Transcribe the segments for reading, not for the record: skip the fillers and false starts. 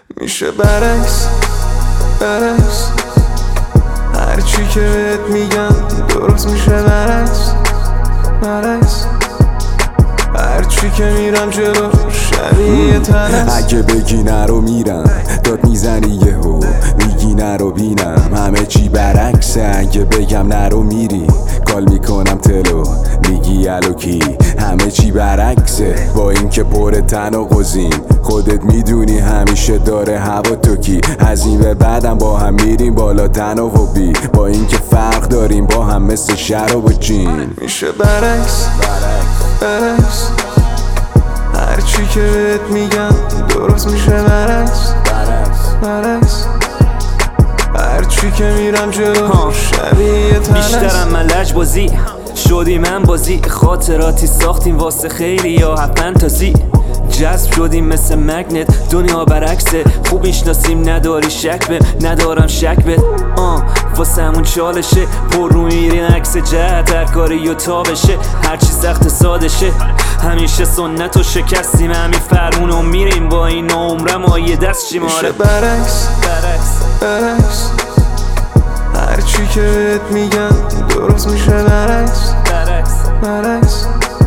میشه برعکس برعکس، هرچی که بهت میگم درست میشه برعکس برعکس، هرچی که میرم جلو شبیه تنس. اگه بگی نرو میرم داد میزنی یهو میگی نرو بینم همه چی برعکسه. اگه بگم نرو میری کال میکنم تلو میگی الوکی همه چی برعکسه. با اینکه پر تناقضیم خودت میدونی همیشه داره هوا توکی. از این به بعدم با هم میریم بالا تناوبی، با اینکه فرق داریم با هم مثل شراب و جین. میشه برعکس برعکس، هرچی که بهت میگم درست میشه برعکس برعکس، هرچی که میرم جلو شبیه تنس. بیشترم من لجبازی شدی من بازی، خاطراتی ساختیم واسه خیلی یا فانتزی. جذب شدیم مثل مگنت دنیا برعکسه، خوب میشناسیم نداری شک به ندارم شک به واسه همون چالشه پر رو میرین عکس جهت هر کاری و تا بشه هرچی سخت ساده شه. همیشه سنت و شکستیم همین فرمونو میریم با این عمرم ها یه دست شیماره. میشه برعکس برعکس، هرچی که بهت میگم درست میشه برعکس برعکس،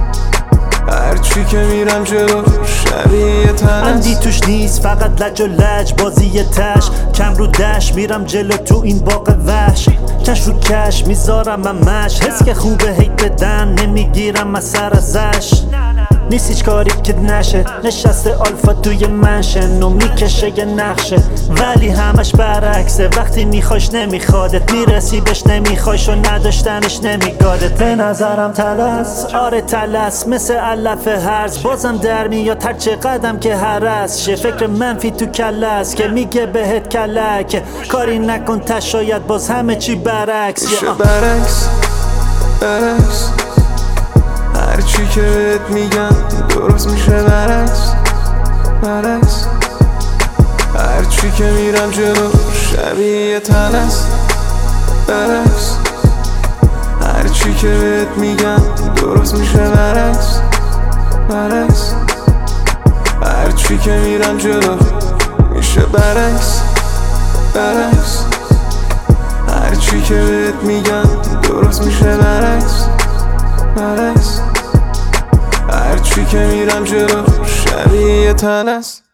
هرچی که میرم جلو شبیه تنس. اندی توش نیست فقط لج و لج بازی تش، کم رو دش میرم جلو تو این باغ وحش. کش رو کش میذارم من مش، حس که خوبه هیت بدن نمیگیرم از سر ازش. نیست هیچ کاری که نشه، نشسته آلفا توی منشن و میکشه یه نقشه، ولی همش برعکسه. وقتی میخواش نمیخوادت، میرسی بهش نمیخوایش و نداشتنش نمیگادت. به نظرم تلس آره تلس مثل علف هرز، بازم در میاد هر چه قدم که هرس شه. فکر منفی تو کلس که میگه بهت کلک، کاری نکن تا شاید باز همه چی برعکس. میشه برعکس برعکس، هرچی که بهت میگم درست میشه برعکس برعکس، هرچی که میرم جلو شبیه تنس. برعکس هرچی که بهت میگم درست میشه برعکس برعکس، هرچی که میرم جلو میشه برعکس برعکس، هرچی که بهت میگم درست میشه برعکس برعکس، هرچی که میرم جلو شبیه تنس.